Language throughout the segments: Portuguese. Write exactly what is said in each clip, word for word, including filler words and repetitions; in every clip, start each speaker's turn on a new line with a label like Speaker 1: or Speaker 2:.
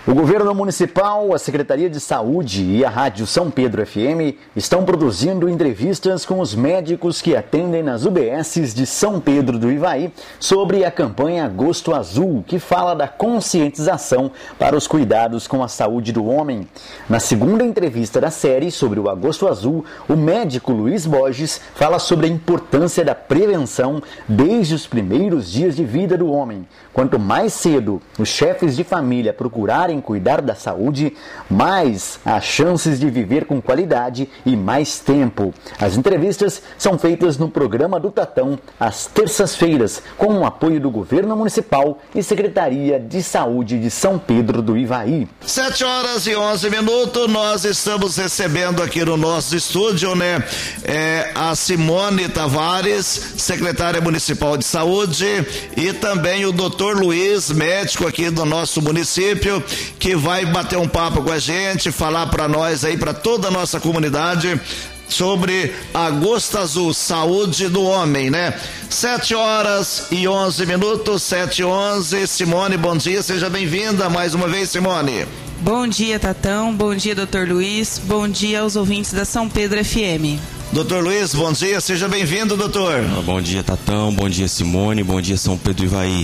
Speaker 1: O Governo Municipal, a Secretaria de Saúde e a Rádio São Pedro F M estão produzindo entrevistas com os médicos que atendem nas U B Ss de São Pedro do Ivaí sobre a campanha Agosto Azul, que fala da conscientização para os cuidados com a saúde do homem. Na segunda entrevista da série sobre o Agosto Azul, o médico Luiz Borges fala sobre a importância da prevenção desde os primeiros dias de vida do homem. Quanto mais cedo os chefes de família procurarem cuidar da saúde, mais há chances de viver com qualidade e mais tempo. As entrevistas são feitas no programa do Tatão às terças-feiras, com o apoio do Governo Municipal e Secretaria de Saúde de São Pedro do Ivaí.
Speaker 2: sete horas e onze minutos, nós estamos recebendo aqui no nosso estúdio, né, é, a Simone Tavares, secretária municipal de saúde, e também o doutor Luiz, médico aqui do nosso município, que vai bater um papo com a gente, falar para nós aí, para toda a nossa comunidade, sobre Agosto Azul, saúde do homem, né? sete horas e onze minutos, sete e onze. Simone, bom dia, seja bem-vinda mais uma vez, Simone.
Speaker 3: Bom dia, Tatão, bom dia, doutor Luiz, bom dia aos ouvintes da São Pedro F M.
Speaker 2: doutor Luiz, bom dia, seja bem-vindo, doutor.
Speaker 4: Bom dia, Tatão, bom dia, Simone, bom dia, São Pedro do Ivaí.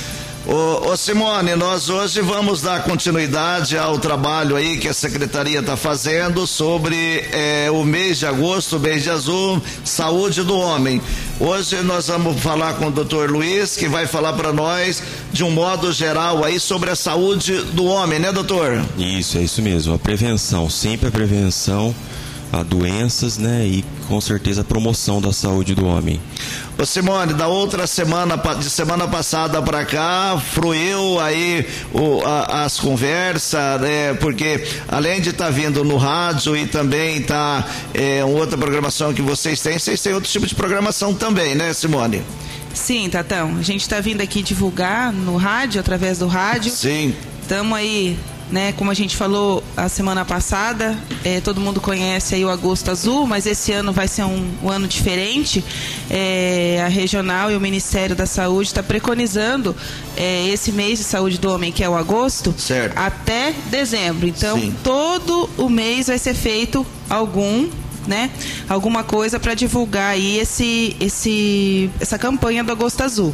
Speaker 2: Ô, ô Simone, nós hoje vamos dar continuidade ao trabalho aí que a Secretaria está fazendo sobre é, o mês de agosto, o mês de azul, saúde do homem. Hoje nós vamos falar com o doutor Luiz, que vai falar para nós de um modo geral aí sobre a saúde do homem, né, doutor?
Speaker 4: Isso, é isso mesmo, a prevenção, sempre a prevenção a doenças, né, e com certeza a promoção da saúde do homem.
Speaker 2: Ô Simone, da outra semana, de semana passada para cá, fruiu aí o, a, as conversas, né, porque além de estar tá vindo no rádio e também tá é, uma outra programação que vocês têm, vocês têm outro tipo de programação também, né, Simone?
Speaker 3: Sim, Tatão, a gente está vindo aqui divulgar no rádio, através do rádio.
Speaker 2: Sim.
Speaker 3: Estamos aí, né, como a gente falou a semana passada, é, todo mundo conhece aí o Agosto Azul, mas esse ano vai ser um, um ano diferente. É, a Regional e o Ministério da Saúde está preconizando é, esse mês de saúde do homem, que é o agosto,
Speaker 2: certo,
Speaker 3: até dezembro. Então,
Speaker 2: sim,
Speaker 3: todo o mês vai ser feito algum, né, alguma coisa para divulgar aí esse, esse, essa campanha do Agosto Azul.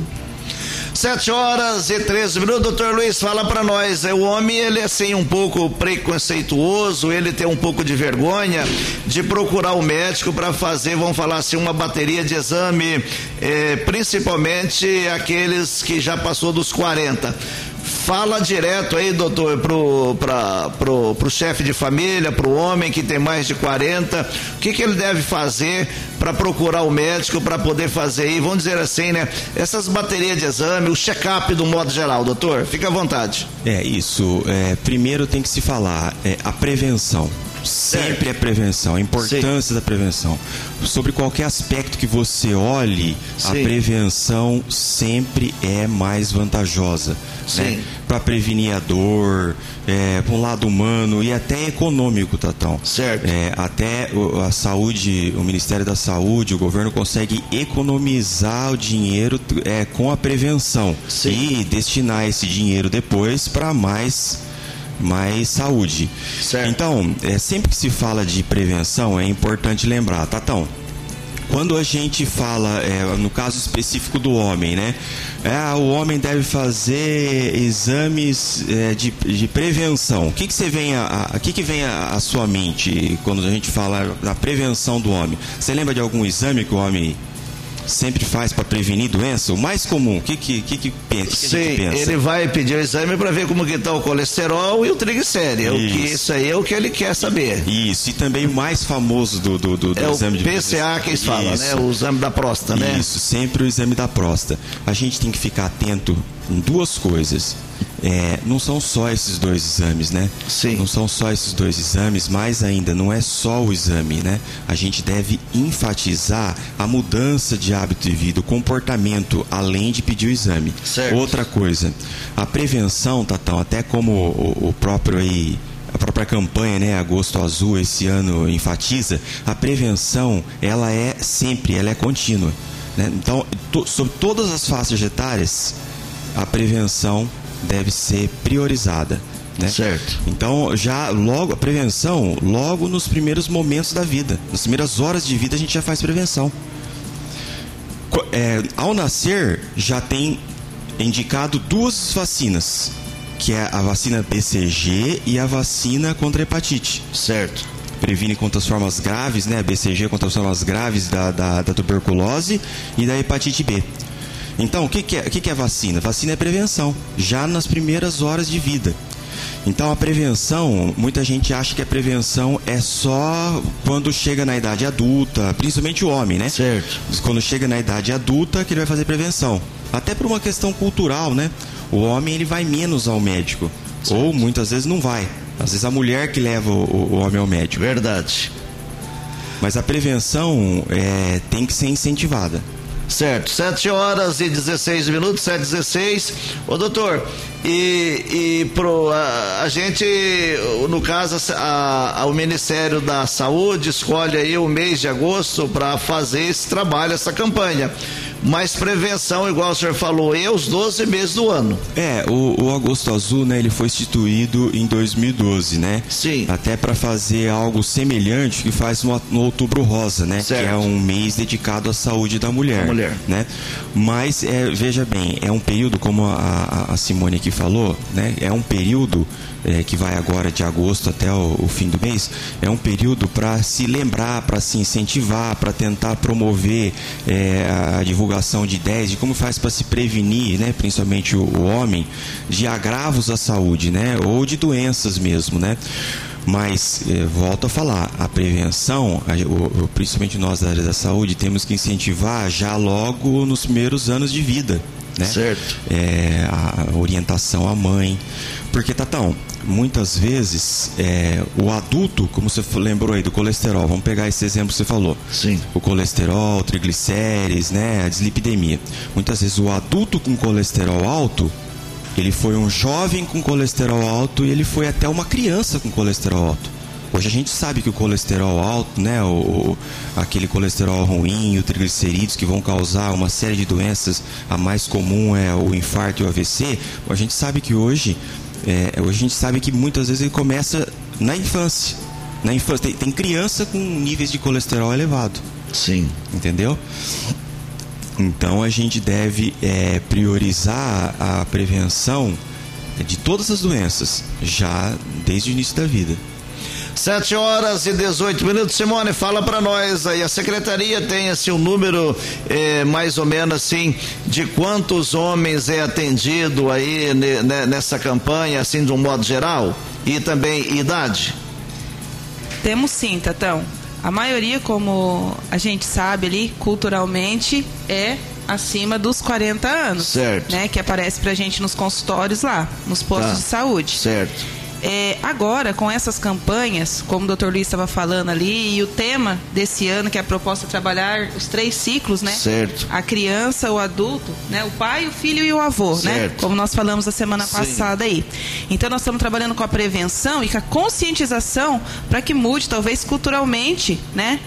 Speaker 2: Sete horas e treze minutos, doutor Luiz, fala para nós, o homem, ele é assim um pouco preconceituoso, ele tem um pouco de vergonha de procurar o médico para fazer, vamos falar assim, uma bateria de exame, eh, principalmente aqueles que já passou dos quarenta. Fala direto aí, doutor, pro, pra, pro, pro chefe de família, pro homem que tem mais de quarenta, o que que ele deve fazer para procurar o médico, para poder fazer aí, vamos dizer assim, né, essas baterias de exame, o check-up do modo geral, doutor, fica à vontade.
Speaker 4: É isso, é, primeiro tem que se falar, é, a prevenção. Sempre é prevenção, a importância, sim, da prevenção. Sobre qualquer aspecto que você olhe, sim, a prevenção sempre é mais vantajosa, né? Para prevenir a dor, é, para um lado humano e até econômico, Tatão.
Speaker 2: Certo.
Speaker 4: É, até a saúde, o Ministério da Saúde, o governo consegue economizar o dinheiro é, com a prevenção, sim, e destinar esse dinheiro depois para mais mais saúde.
Speaker 2: Certo.
Speaker 4: Então, é, sempre que se fala de prevenção, é importante lembrar, Tatão, quando a gente fala, é, no caso específico do homem, né? É, o homem deve fazer exames é, de, de prevenção. O que que você vem a, a, que que vem a, a sua mente quando a gente fala da prevenção do homem? Você lembra de algum exame que o homem sempre faz para prevenir doença? O mais comum, o que que, que, que, pensa, que
Speaker 2: sim,
Speaker 4: a gente pensa?
Speaker 2: Ele vai pedir o exame para ver como que está o colesterol e o triglicérido. Isso. O que, isso aí é o que ele quer saber.
Speaker 4: Isso, e também o mais famoso do, do, do, do
Speaker 2: é
Speaker 4: exame
Speaker 2: o
Speaker 4: de
Speaker 2: P C A que eles falam, né? O exame da próstata, né?
Speaker 4: Isso, sempre o exame da próstata. A gente tem que ficar atento em duas coisas. É, não são só esses dois exames, né?
Speaker 2: Sim.
Speaker 4: Não são só esses dois exames, mais ainda, não é só o exame, né? A gente deve enfatizar a mudança de hábito de vida, o comportamento, além de pedir o exame.
Speaker 2: Certo.
Speaker 4: Outra coisa, a prevenção, Tatão, até como o, o próprio aí, a própria campanha, né, Agosto Azul, esse ano enfatiza, a prevenção, ela é sempre, ela é contínua, né? Então, to, sobre todas as faixas etárias, a prevenção deve ser priorizada. né?
Speaker 2: Certo.
Speaker 4: Então, já logo, a prevenção, logo nos primeiros momentos da vida, nas primeiras horas de vida, a gente já faz prevenção. É, ao nascer, já tem indicado duas vacinas, que é a vacina B C G e a vacina contra a hepatite.
Speaker 2: Certo.
Speaker 4: Previne contra as formas graves, né? B C G contra as formas graves da, da, da tuberculose e da hepatite B. Então, o que, que, é, o que, que é vacina? Vacina é prevenção, já nas primeiras horas de vida. Então, a prevenção, muita gente acha que a prevenção é só quando chega na idade adulta, principalmente o homem, né?
Speaker 2: Certo.
Speaker 4: Quando chega na idade adulta que ele vai fazer prevenção. Até por uma questão cultural, né? O homem, ele vai menos ao médico. Certo. Ou muitas vezes não vai. Às vezes a mulher que leva o, o homem ao médico.
Speaker 2: Verdade.
Speaker 4: Mas a prevenção é, tem que ser incentivada.
Speaker 2: Certo, sete horas e dezesseis minutos, sete e dezesseis. Ô doutor, e, e pro, a, a gente, no caso, a, a, o Ministério da Saúde escolhe aí o mês de agosto para fazer esse trabalho, essa campanha. Mas prevenção, igual o senhor falou, é os doze meses do ano.
Speaker 4: É, o, o Agosto Azul, né, ele foi instituído em dois mil e doze, né?
Speaker 2: Sim.
Speaker 4: Até para fazer algo semelhante que faz no, no Outubro Rosa, né?
Speaker 2: Certo.
Speaker 4: Que é um mês dedicado à saúde da mulher.
Speaker 2: A mulher.
Speaker 4: Né? Mas, é, veja bem, é um período, como a, a, a Simone aqui falou, né? É um período é, que vai agora de agosto até o, o fim do mês, é um período para se lembrar, para se incentivar, para tentar promover é, a divulgação de ideias, de como faz para se prevenir, né? Principalmente o, o homem, de agravos à saúde, né? Ou de doenças mesmo, né? Mas, eh, volto a falar, a prevenção, a, o, principalmente nós da área da saúde, temos que incentivar já logo nos primeiros anos de vida, né?
Speaker 2: Certo.
Speaker 4: É, a orientação à mãe. Porque, Tatão, muitas vezes é, o adulto, como você lembrou aí do colesterol, vamos pegar esse exemplo que você falou.
Speaker 2: Sim.
Speaker 4: O colesterol, triglicérides, né, a dislipidemia. Muitas vezes o adulto com colesterol alto, ele foi um jovem com colesterol alto e ele foi até uma criança com colesterol alto. Hoje a gente sabe que o colesterol alto, né, o, o, aquele colesterol ruim, o triglicerídeos que vão causar uma série de doenças, a mais comum é o infarto e o A V C. A gente sabe que hoje, é, hoje a gente sabe que muitas vezes ele começa na infância. Na infância tem, tem criança com níveis de colesterol elevado.
Speaker 2: Sim.
Speaker 4: Entendeu? Então a gente deve é, priorizar a prevenção de todas as doenças, já desde o início da vida.
Speaker 2: sete horas e dezoito minutos. Simone, fala para nós aí, a secretaria tem assim um número eh, mais ou menos assim de quantos homens é atendido aí ne, ne, nessa campanha, assim de um modo geral, e também idade?
Speaker 3: Temos sim, Tatão. A maioria, como a gente sabe ali, culturalmente, é acima dos quarenta anos.
Speaker 2: Certo.
Speaker 3: Né, que aparece pra gente nos consultórios lá, nos postos
Speaker 2: tá.
Speaker 3: de saúde.
Speaker 2: Certo.
Speaker 3: É, agora, com essas campanhas, como o doutor Luiz estava falando ali, e o tema desse ano, que é a proposta de trabalhar os três ciclos, né?
Speaker 2: Certo.
Speaker 3: A criança, o adulto, né? O pai, o filho e o avô,
Speaker 2: certo.
Speaker 3: né? Como nós falamos a semana
Speaker 2: Sim.
Speaker 3: passada aí. Então, nós estamos trabalhando com a prevenção e com a conscientização para que mude, talvez culturalmente, né?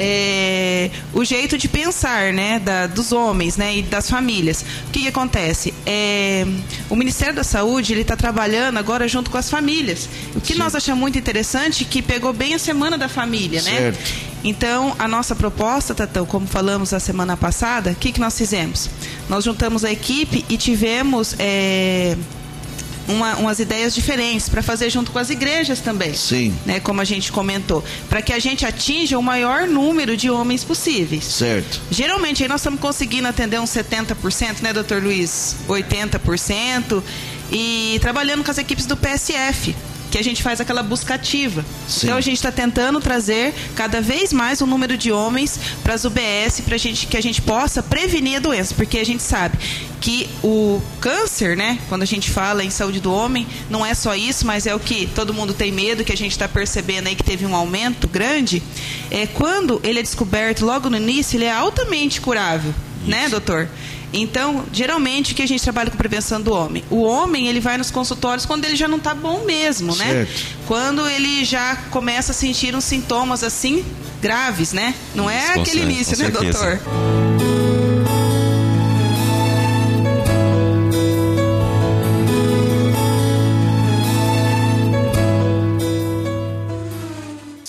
Speaker 3: É, o jeito de pensar, né, da, dos homens, né, e das famílias. O que, que acontece? É, o Ministério da Saúde, ele está trabalhando agora junto com as famílias. O que Sim. nós achamos muito interessante, que pegou bem a Semana da Família,
Speaker 2: certo.
Speaker 3: né? Então, a nossa proposta, Tatão, como falamos a semana passada, o que, que nós fizemos? Nós juntamos a equipe e tivemos... É, Uma, umas ideias diferentes para fazer junto com as igrejas também.
Speaker 2: Sim.
Speaker 3: Né, como a gente comentou, para que a gente atinja o maior número de homens possíveis.
Speaker 2: Certo.
Speaker 3: Geralmente aí nós estamos conseguindo atender uns setenta por cento, né, doutor Luiz? oitenta por cento. E trabalhando com as equipes do P S F, que a gente faz aquela busca ativa. Sim. Então a gente está tentando trazer cada vez mais o número de homens para as U B S, para gente, que a gente possa prevenir a doença, porque a gente sabe que o câncer, né, quando a gente fala em saúde do homem, não é só isso, mas é o que todo mundo tem medo, que a gente está percebendo aí que teve um aumento grande. É, quando ele é descoberto logo no início, ele é altamente curável, isso. Né, doutor? Então, geralmente, o que a gente trabalha com prevenção do homem? O homem, ele vai nos consultórios quando ele já não está bom mesmo, né?
Speaker 2: Certo.
Speaker 3: Quando ele já começa a sentir uns sintomas, assim, graves, né? Não é
Speaker 4: com
Speaker 3: aquele
Speaker 4: certeza,
Speaker 3: início,
Speaker 4: com
Speaker 3: né,
Speaker 4: certeza.
Speaker 3: doutor?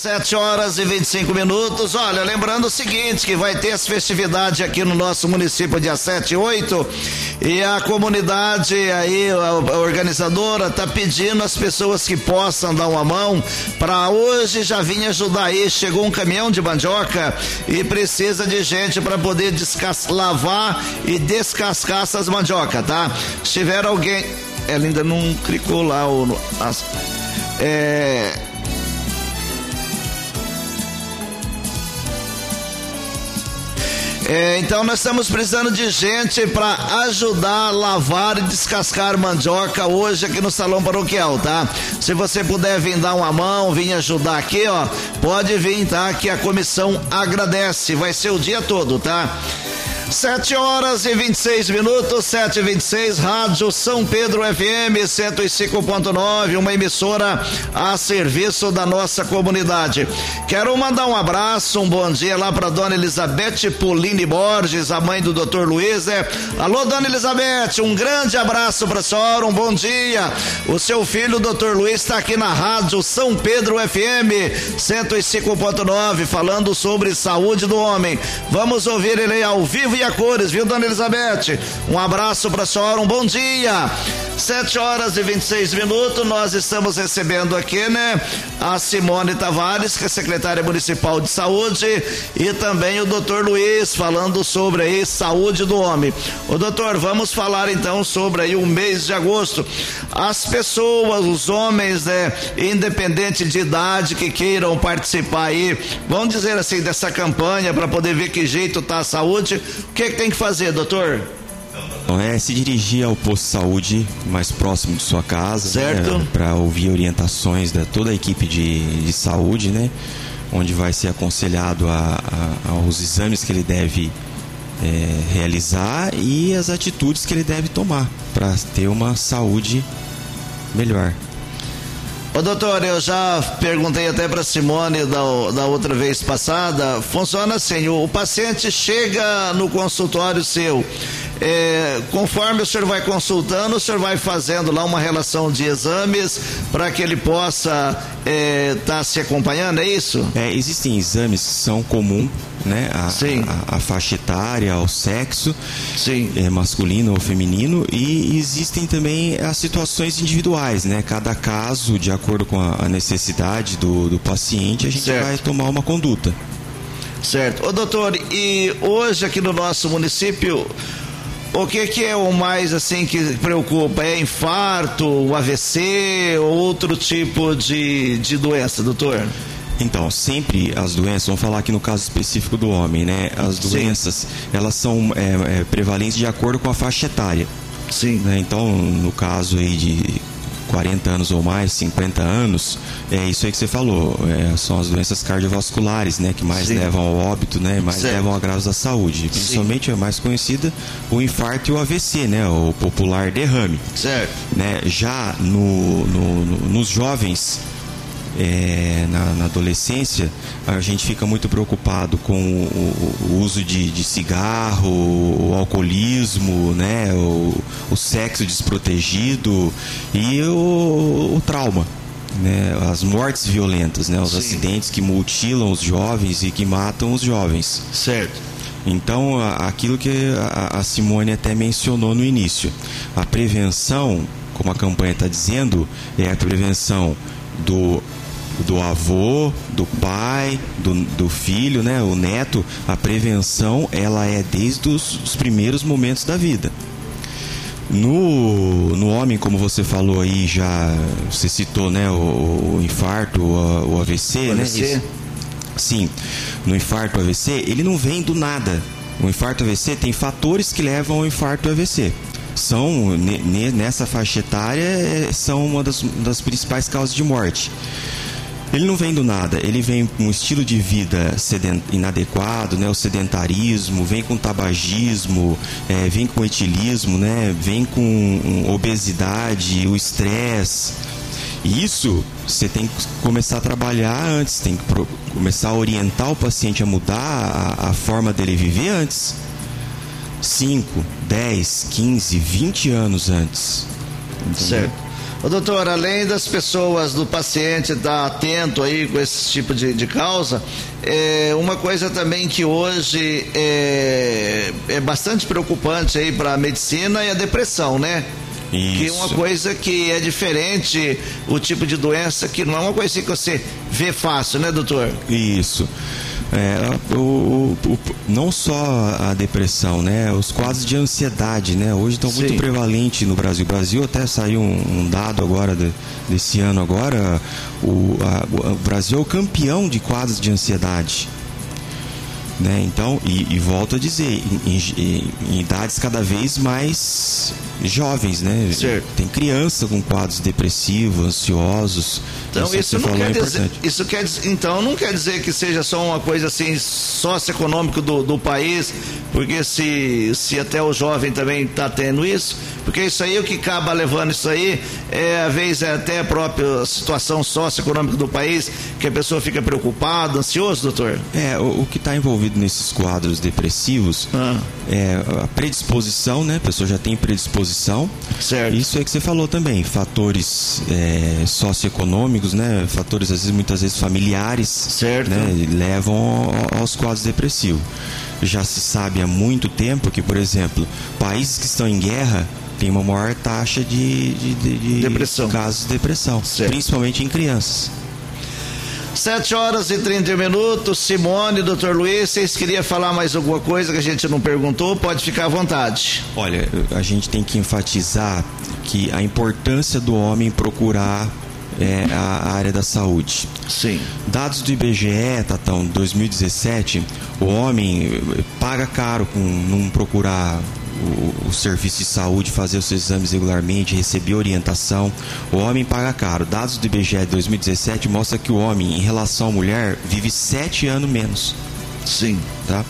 Speaker 2: sete horas e vinte e cinco minutos. Olha, lembrando o seguinte, que vai ter as festividades aqui no nosso município dia sete e oito, e a comunidade aí, a, a organizadora tá pedindo às pessoas que possam dar uma mão para hoje já vir ajudar aí. Chegou um caminhão de mandioca e precisa de gente para poder descas- lavar e descascar essas mandioca, tá? Se tiver alguém, ela ainda não clicou lá o as, é É, então nós estamos precisando de gente para ajudar a lavar e descascar mandioca hoje aqui no Salão Paroquial, tá? Se você puder vir dar uma mão, vir ajudar aqui, ó, pode vir, tá? Que a comissão agradece, vai ser o dia todo, tá? sete horas e vinte e seis minutos, sete e vinte e seis, Rádio São Pedro F M cento e cinco ponto nove, uma emissora a serviço da nossa comunidade. Quero mandar um abraço, um bom dia lá para dona Elizabeth Polini Borges, a mãe do doutor Luiz. É. Alô, dona Elizabeth, um grande abraço para a senhora, um bom dia. O seu filho, o doutor Luiz, está aqui na Rádio São Pedro F M cento e cinco ponto nove, falando sobre saúde do homem. Vamos ouvir ele ao vivo e a cores, viu, dona Elizabeth? Um abraço para a senhora, um bom dia. sete horas e vinte e seis minutos, nós estamos recebendo aqui, né, a Simone Tavares, que é secretária municipal de saúde, e também o doutor Luiz, falando sobre aí saúde do homem. Ô doutor, vamos falar então sobre aí o mês de agosto. As pessoas, os homens, né, independente de idade, que queiram participar aí, vamos dizer assim, dessa campanha para poder ver que jeito tá a saúde, o que, que tem que fazer, doutor?
Speaker 4: É se dirigir ao posto de saúde mais próximo de sua casa,
Speaker 2: certo,
Speaker 4: né, para ouvir orientações da toda a equipe de, de saúde, né, onde vai ser aconselhado a, a, aos exames que ele deve é, realizar e as atitudes que ele deve tomar para ter uma saúde melhor.
Speaker 2: Ô doutor, eu já perguntei até para Simone da, da outra vez passada, funciona assim, o, o paciente chega no consultório seu, é, conforme o senhor vai consultando, o senhor vai fazendo lá uma relação de exames para que ele possa estar é, tá se acompanhando, é isso?
Speaker 4: É, existem exames que são comuns, né, a, a, a faixa etária, ao sexo,
Speaker 2: sim,
Speaker 4: é, masculino ou feminino, e existem também as situações individuais, né, cada caso, de acordo com a necessidade do, do paciente, a gente certo. vai tomar uma conduta.
Speaker 2: Certo. Ô doutor, e hoje aqui no nosso município, o que que é o mais assim que preocupa? É infarto, o A V C, outro tipo de, de doença, doutor?
Speaker 4: Então, sempre as doenças, vamos falar aqui no caso específico do homem, né? As doenças, sim, elas são é, é, prevalentes de acordo com a faixa etária.
Speaker 2: Sim.
Speaker 4: Né? Então, no caso aí de quarenta anos ou mais, cinquenta anos, é isso aí que você falou, é, são as doenças cardiovasculares, né? Que mais, sim, levam ao óbito, né? Mais, certo, levam a graus da saúde. Principalmente, sim, a mais conhecida, o infarto e o A V C, né? O popular derrame.
Speaker 2: Certo.
Speaker 4: Né? Já no, no, no, nos jovens, É, na, na adolescência, a gente fica muito preocupado com o, o uso de, de cigarro, o alcoolismo, né, o, o sexo desprotegido e o, o trauma, né, as mortes violentas, né, os, sim, acidentes que mutilam os jovens e que matam os jovens.
Speaker 2: Certo.
Speaker 4: Então, aquilo que a, a Simone até mencionou no início, a prevenção, como a campanha está dizendo, é a prevenção do do avô, do pai, do, do filho, né, o neto. A prevenção, ela é desde os, os primeiros momentos da vida. No, no homem, como você falou aí, já você citou, né, o, o infarto, o, o A V C,
Speaker 2: o
Speaker 4: né?
Speaker 2: A V C?
Speaker 4: Sim, no infarto, o A V C, ele não vem do nada. O infarto, o A V C, tem fatores que levam ao infarto, o A V C. São, nessa faixa etária, são uma das, das principais causas de morte. Ele não vem do nada, ele vem com um estilo de vida sedent... inadequado, né? O sedentarismo, vem com tabagismo, é, vem com etilismo, né? Vem com obesidade, o estresse. E isso você tem que começar a trabalhar antes, tem que pro... começar a orientar o paciente a mudar a, a forma dele viver antes. cinco, dez, quinze, vinte anos antes. Entendeu?
Speaker 2: Certo. Ô, doutor, além das pessoas, do paciente estar atento aí com esse tipo de, de causa, é uma coisa também que hoje é, é bastante preocupante aí para a medicina é a depressão, né? Isso. Que é uma coisa que é diferente, o tipo de doença que não é uma coisa que você vê fácil, né, doutor?
Speaker 4: Isso. É, o, o, o, não só a depressão, né? Os quadros de ansiedade, né? Hoje estão muito prevalentes no Brasil. O Brasil até saiu um, um dado agora de, desse ano agora. O, a, o Brasil é o campeão de quadros de ansiedade. Né? Então, e, e volto a dizer, em, em, em idades cada vez mais jovens, né?
Speaker 2: Certo.
Speaker 4: Tem criança com quadros depressivos, ansiosos.
Speaker 2: Então isso, isso não quer
Speaker 4: é
Speaker 2: dizer, isso quer dizer, então não quer dizer que seja só uma coisa assim socioeconômica do, do país, porque se, se até o jovem também está tendo isso, porque isso aí o que acaba levando isso aí é às vezes é até a própria situação socioeconômica do país, que a pessoa fica preocupada, ansioso, doutor?
Speaker 4: É, o, o que está envolvido nesses quadros depressivos ah. é a predisposição, né? A pessoa já tem predisposição.
Speaker 2: Certo.
Speaker 4: Isso é que você falou também, fatores é, socioeconômicos, né? Fatores às vezes, muitas vezes familiares,
Speaker 2: certo,
Speaker 4: né? Levam aos quadros depressivos. Já se sabe há muito tempo que, por exemplo, países que estão em guerra têm uma maior taxa de, de, de, de
Speaker 2: depressão.
Speaker 4: casos de depressão, certo, principalmente em crianças.
Speaker 2: Sete horas e trinta minutos. Simone, doutor Luiz, vocês queriam falar mais alguma coisa que a gente não perguntou? Pode ficar à vontade.
Speaker 4: Olha, a gente tem que enfatizar que a importância do homem procurar é, a, a área da saúde.
Speaker 2: Sim.
Speaker 4: Dados do I B G E, Tatão, dois mil e dezessete, o homem paga caro com não procurar O, o serviço de saúde, fazer os seus exames regularmente, receber orientação. O homem paga caro. Dados do I B G E de dois mil e dezessete mostram que o homem, em relação à mulher, vive sete anos menos.
Speaker 2: Sim.
Speaker 4: Tá?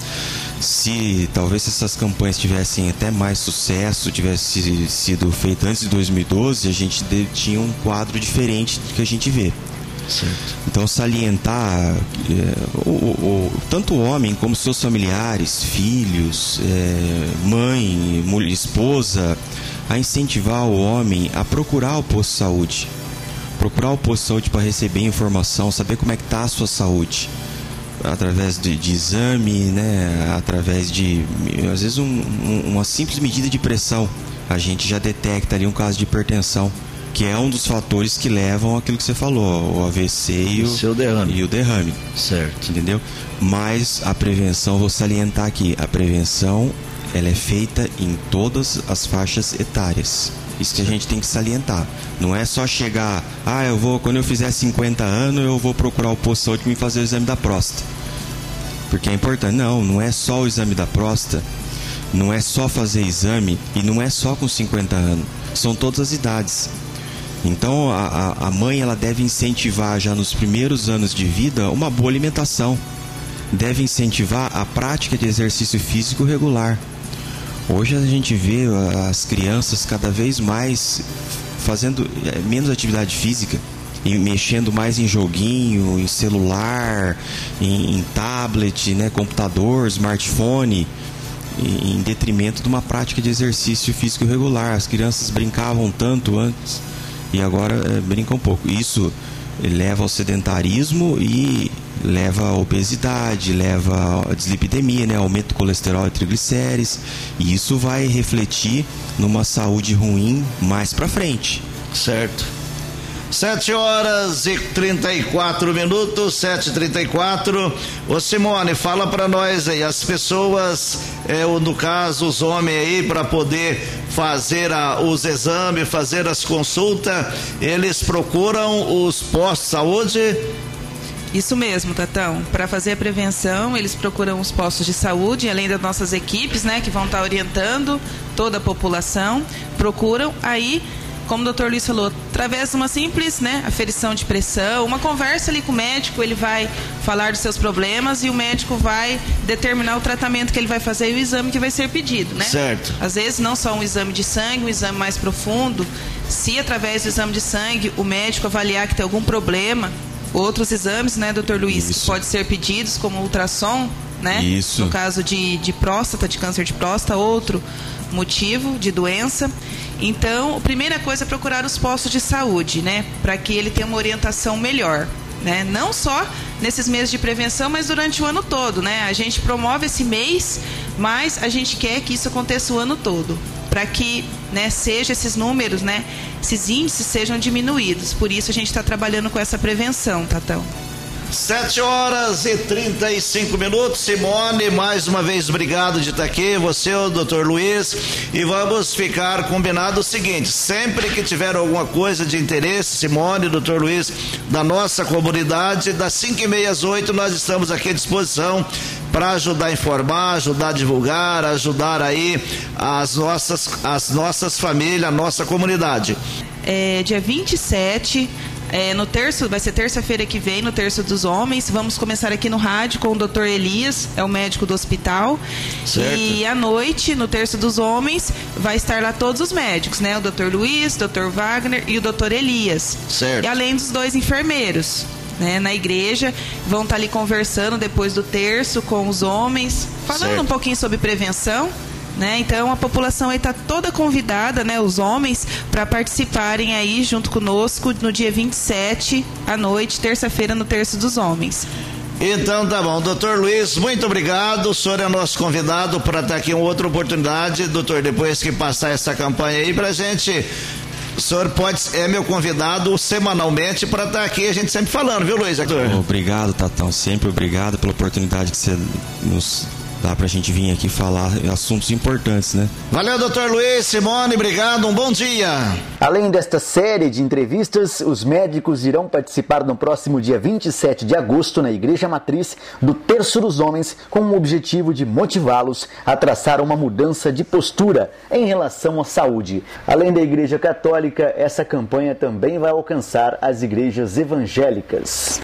Speaker 4: Se talvez essas campanhas tivessem até mais sucesso, tivesse sido feito antes de dois mil e doze, a gente de, tinha um quadro diferente do que a gente vê.
Speaker 2: Certo.
Speaker 4: Então, salientar é, o, o, tanto o homem como seus familiares, filhos, é, mãe, mulher, esposa, a incentivar o homem a procurar o posto de saúde. Procurar o posto de saúde para receber informação, saber como é que está a sua saúde. Através de, de exame, né? Através de, às vezes, um, um, uma simples medida de pressão. A gente já detecta ali um caso de hipertensão, que é um dos fatores que levam àquilo que você falou, o A V C e o,
Speaker 2: seu derrame.
Speaker 4: e o derrame.
Speaker 2: Certo.
Speaker 4: Entendeu? Mas a prevenção, vou salientar aqui, a prevenção, ela é feita em todas as faixas etárias. Isso que a gente tem que salientar. Não é só chegar, ah, eu vou, quando eu fizer cinquenta anos, eu vou procurar o posto de saúde para me fazer o exame da próstata. Porque é importante. Não, não é só o exame da próstata, não é só fazer exame, e não é só com cinquenta anos. São todas as idades. Então a, a mãe, ela deve incentivar já nos primeiros anos de vida uma boa alimentação, deve incentivar a prática de exercício físico regular. Hoje a gente vê as crianças cada vez mais fazendo menos atividade física e mexendo mais em joguinho, em celular, em, em tablet, né, computador, smartphone, em detrimento de uma prática de exercício físico regular. As crianças brincavam tanto antes e agora é, brincam um pouco. Isso leva ao sedentarismo e leva à obesidade, leva à dislipidemia, né? Aumento do colesterol e triglicérides, e isso vai refletir numa saúde ruim mais pra frente.
Speaker 2: Certo. Sete horas e trinta e quatro minutos, sete e trinta e quatro. Ô Simone, fala pra nós aí, as pessoas, é, no caso, os homens aí, para poder fazer a, os exames, fazer as consultas, eles procuram os postos de saúde?
Speaker 3: Isso mesmo, Tatão. Para fazer a prevenção, eles procuram os postos de saúde, além das nossas equipes, né, que vão estar orientando toda a população, procuram aí, como o doutor Luiz falou, através de uma simples, né, aferição de pressão, uma conversa ali com o médico, ele vai falar dos seus problemas e o médico vai determinar o tratamento que ele vai fazer e o exame que vai ser pedido, né?
Speaker 2: Certo.
Speaker 3: Às vezes não só um exame de sangue, um exame mais profundo. Se através do exame de sangue o médico avaliar que tem algum problema, outros exames, né, doutor Luiz, que pode ser pedidos, como ultrassom, né?
Speaker 4: Isso.
Speaker 3: No caso de, de próstata, de câncer de próstata, outro motivo de doença. Então, a primeira coisa é procurar os postos de saúde, né? Para que ele tenha uma orientação melhor. Né? Não só nesses meses de prevenção, mas durante o ano todo, né? A gente promove esse mês, mas a gente quer que isso aconteça o ano todo, para que, né, seja esses números, né, esses índices sejam diminuídos. Por isso a gente está trabalhando com essa prevenção, Tatão.
Speaker 2: Sete horas e trinta e cinco minutos. Simone, mais uma vez obrigado de estar aqui, você, o doutor Luiz, e vamos ficar combinado o seguinte: sempre que tiver alguma coisa de interesse, Simone, doutor Luiz, da nossa comunidade, das cinco e meia às oito, nós estamos aqui à disposição para ajudar a informar, ajudar a divulgar, ajudar aí as nossas, as nossas famílias, a nossa comunidade.
Speaker 3: É, dia vinte e sete, É, no terço, vai ser terça-feira que vem, no terço dos homens. Vamos começar aqui no rádio com o doutor Elias, é o médico do hospital.
Speaker 2: Certo.
Speaker 3: E à noite, no terço dos homens, vai estar lá todos os médicos, né? O doutor Luiz, o doutor Wagner e o doutor Elias.
Speaker 2: Certo.
Speaker 3: E além dos dois enfermeiros, né? Na igreja, vão estar ali conversando depois do terço com os homens, falando
Speaker 2: Certo.
Speaker 3: um pouquinho sobre prevenção. Né? Então a população aí está toda convidada, né, os homens, para participarem aí junto conosco no dia vinte e sete à noite, terça-feira, no Terço dos Homens.
Speaker 2: Então tá bom, doutor Luiz, muito obrigado, o senhor é nosso convidado para estar aqui em outra oportunidade, doutor, depois que passar essa campanha aí pra gente, o senhor pode, é meu convidado semanalmente para estar aqui, a gente sempre falando, viu, Luiz?
Speaker 4: Obrigado, Tatão, sempre obrigado pela oportunidade que você nos dá pra gente vir aqui falar assuntos importantes, né?
Speaker 2: Valeu, doutor Luiz, Simone, obrigado, um bom dia.
Speaker 1: Além desta série de entrevistas, os médicos irão participar no próximo dia vinte e sete de agosto na Igreja Matriz do Terço dos Homens, com o objetivo de motivá-los a traçar uma mudança de postura em relação à saúde. Além da Igreja Católica, essa campanha também vai alcançar as igrejas evangélicas.